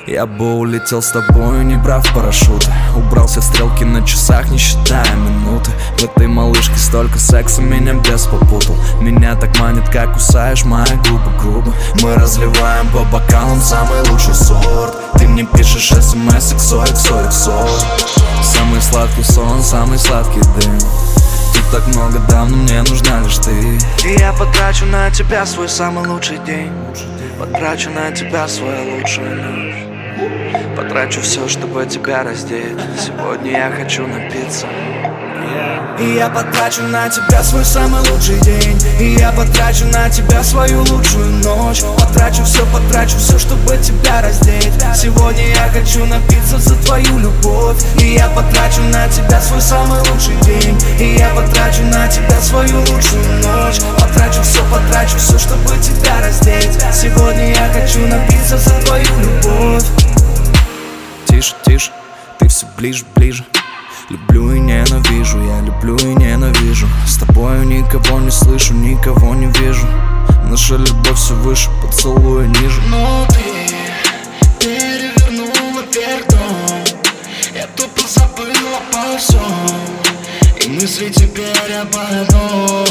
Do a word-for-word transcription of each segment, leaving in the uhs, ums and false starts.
Я бы улетел с тобою, не брав парашют. Убрал все стрелки на часах, не считая минуты. В этой малышке столько секса, меня бес попутал. Меня так манит, как кусаешь мои губы грубо. Мы разливаем по бокалам самый лучший сорт. Ты мне пишешь смс иксо, иксо, иксо. Самый сладкий сон, самый сладкий дым. Тут так много дам, но мне нужна лишь ты. И я потрачу на тебя свой самый лучший день. Потрачу на тебя свою лучшую ночь. Потрачу все, чтобы тебя раздеть. Сегодня я хочу напиться. И я потрачу на тебя свой самый лучший день. И я потрачу на тебя свою лучшую ночь. Потрачу все, потрачу все, чтобы тебя раздеть. Сегодня я хочу напиться за твою любовь. И я потрачу на тебя свой самый лучший день. И я потрачу на тебя свою лучшую ночь. Потрачу все, потрачу все, чтобы тебя раздеть. Сегодня я хочу напиться за твою любовь. Тише, тише, ты все ближе, ближе. Люблю и ненавижу, я люблю и ненавижу. С тобою никого не слышу, никого не вижу. Наша любовь все выше, поцелуя ниже. Но ты перевернула вверх дом. Я тупо забыла обо всем. И мысли теперь об одном.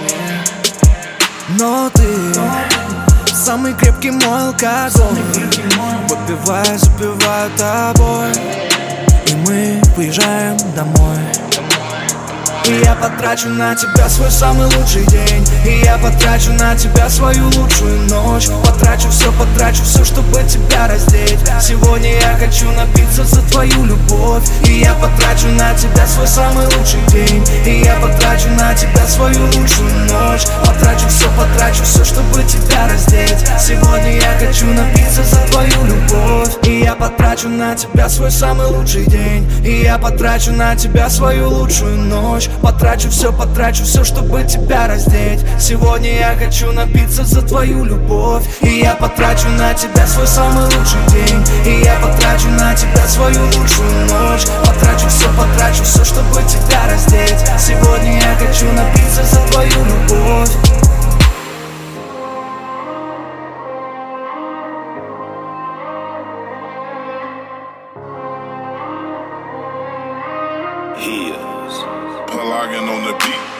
Но ты самый крепкий мой алкоголь. Выпивая, запиваю тобой. И мы уезжаем домой. И я потрачу на тебя свой самый лучший день. И я потрачу на тебя свою лучшую ночь. Потрачу все, потрачу все, чтобы тебя раздеть. Сегодня я хочу напиться за твою любовь. И я потрачу на тебя свой самый лучший день. И я потрачу на тебя свою лучшую ночь. Потрачу все, потрачу все, чтобы тебя раздеть. Сегодня я хочу напиться за твою любовь. И я потрачу на тебя свой самый лучший день. И я потрачу на тебя свою лучшую ночь. Потрачу все, потрачу все, чтобы тебя раздеть. Сегодня я хочу напиться за твою любовь. И я потрачу на тебя свой самый лучший день. И я потрачу на тебя свою лучшую ночь. Потрачу все, потрачу все, чтобы тебя раздеть. Сегодня я хочу напиться за твою любовь. He is plugging on the beat.